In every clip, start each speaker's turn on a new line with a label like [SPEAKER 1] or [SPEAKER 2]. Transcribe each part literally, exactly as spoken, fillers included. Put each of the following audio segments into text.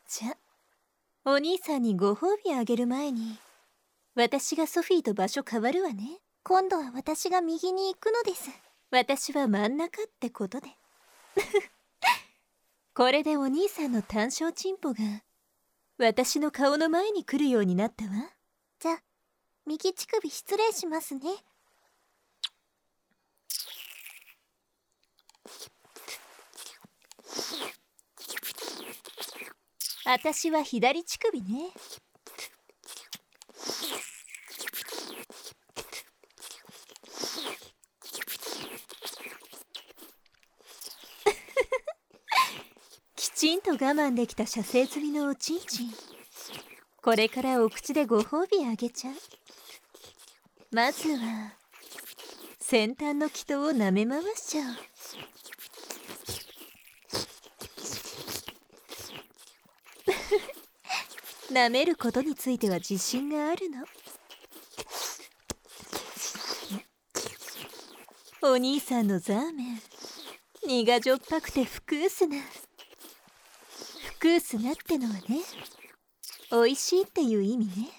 [SPEAKER 1] じゃ、お兄さんにご褒美あげる前に、私がソフィーと場所変わるわね。
[SPEAKER 2] 今度は私が右に行くのです。
[SPEAKER 1] 私は真ん中ってことで。これでお兄さんの単小チンポが私の顔の前に来るようになったわ。
[SPEAKER 2] じゃ、右乳首失礼しますね。
[SPEAKER 1] 私は左乳首ね。きちんと我慢できた射精済みのおちんちん。これからお口でご褒美あげちゃう。まずは先端の気筒を舐め回しちゃう。舐めることについては自信があるの。お兄さんのザーメン、苦じょっぱくてふくーすな。ふくーすなってのはね、おいしいっていう意味ね。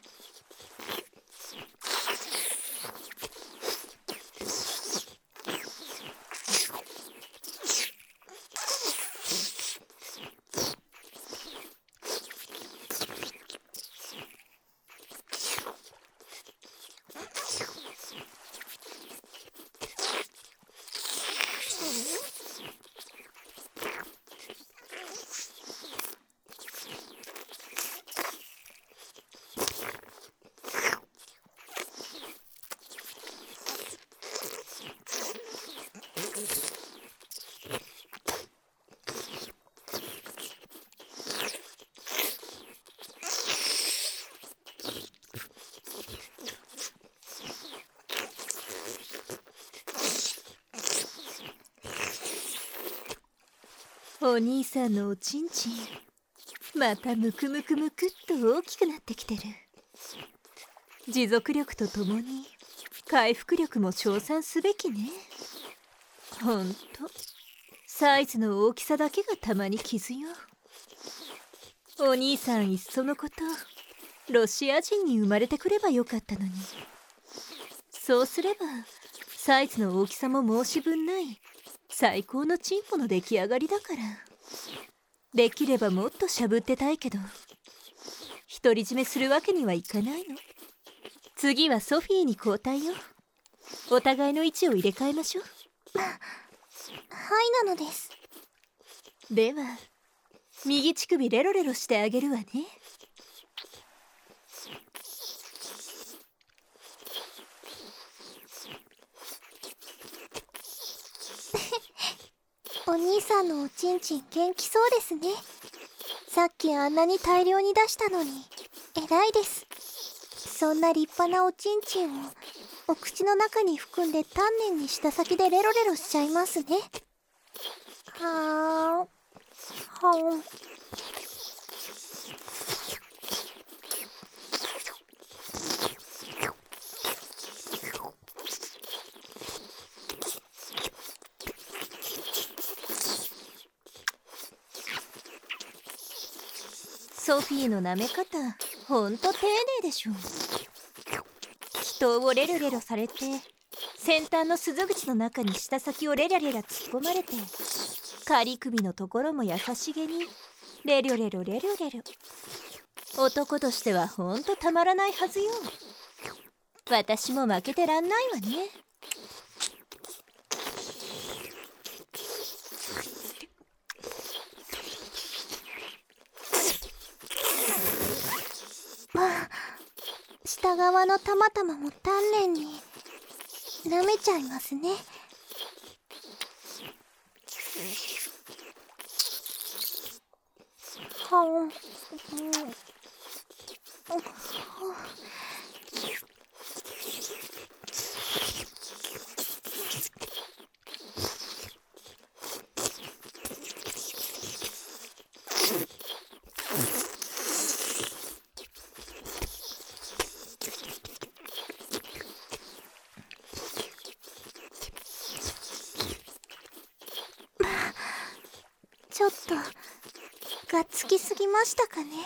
[SPEAKER 1] お兄さんのおちんちん、またムクムクムクっと大きくなってきてる。持続力とともに回復力も称賛すべきね。ほんとサイズの大きさだけがたまに傷よ。お兄さんいっそのことロシア人に生まれてくればよかったのに。そうすればサイズの大きさも申し分ない最高のチンポの出来上がりだから。できればもっとしゃぶってたいけど独り占めするわけにはいかないの。次はソフィーに交代よ。お互いの位置を入れ替えましょう。
[SPEAKER 2] はいなのです。
[SPEAKER 1] では右乳首レロレロしてあげるわね。
[SPEAKER 2] お兄さんのおちんちん元気そうですね。さっきあんなに大量に出したのに偉いです。そんな立派なおちんちんをお口の中に含んで丹念に舌先でレロレロしちゃいますね。はーんはん。
[SPEAKER 1] ソフィーの舐め方ほんと丁寧でしょ。気筒をレロレロされて先端の鈴口の中に舌先をレラレラ突っ込まれて仮首のところも優しげにレリョレロレリョレロ。男としてはほんとたまらないはずよ。私も負けてらんないわね。
[SPEAKER 2] 下側のたまたまも丹念に舐めちゃいますね。はん、うん、ちょっとがっつきすぎましたかね。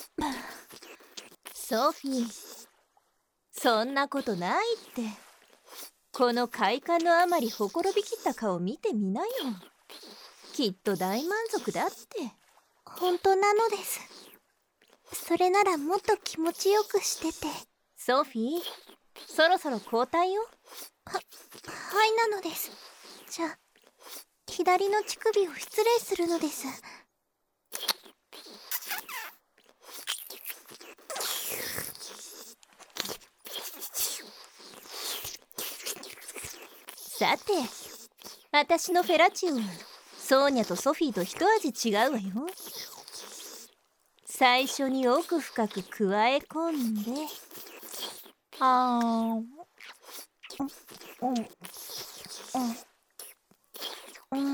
[SPEAKER 1] ソフィー、そんなことないって。この快感のあまりほころびきった顔見てみなよ。きっと大満足だって。
[SPEAKER 2] 本当なのです。それならもっと気持ちよくしてて。
[SPEAKER 1] ソフィー、そろそろ交代よ。
[SPEAKER 2] は、はいなのです。じゃあ左の乳首を失礼するのです。
[SPEAKER 1] さて、私のフェラチオはソーニャとソフィーと一味違うわよ。最初に奥深く加え込んで、あーん、うん、うん、うん、うん。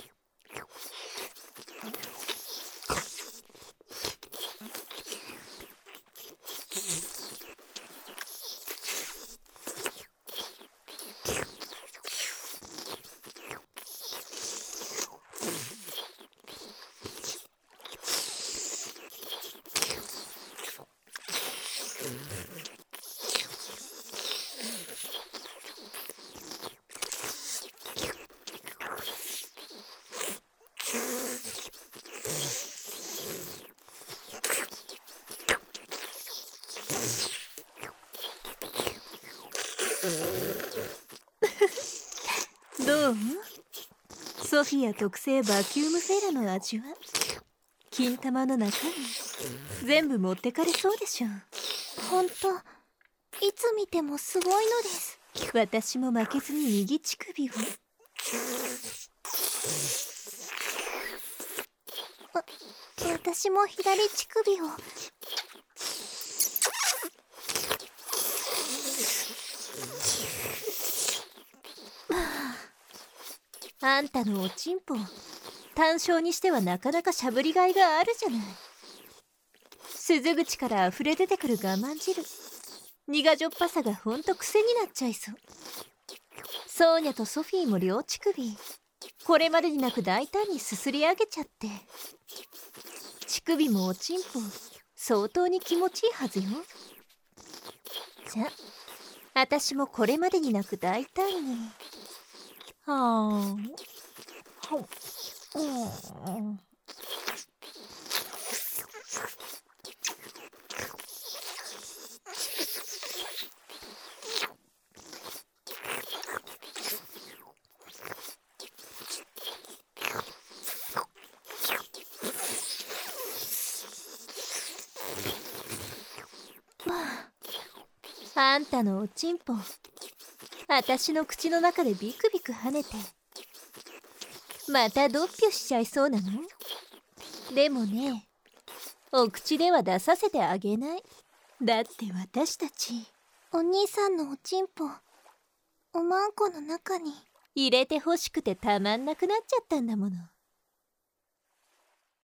[SPEAKER 1] どう？ソフィア特製バキュームフェラの味は金玉の中身全部持ってかれそうでしょ。
[SPEAKER 2] ほんといつ見てもすごいのです。
[SPEAKER 1] 私も負けずに右乳首を。
[SPEAKER 2] わ私も左乳首を。
[SPEAKER 1] あんたのおちんぽ単勝にしてはなかなかしゃぶりがいがあるじゃない。鈴口からあふれ出てくる我慢汁、苦じょっぱさがほんと癖になっちゃいそう。ソーニャとソフィーも両乳首これまでになく大胆にすすり上げちゃって、乳首もおちんぽ相当に気持ちいいはずよ。じゃあ私もこれまでになく大胆に。はあ、うん。あんたのおちんぽ私の口の中でビクビク跳ねてまたドッピュしちゃいそうなの。でもね、お口では出させてあげない。だって私たち
[SPEAKER 2] お兄さんのおちんぽおまんこの中に
[SPEAKER 1] 入れてほしくてたまんなくなっちゃったんだもの。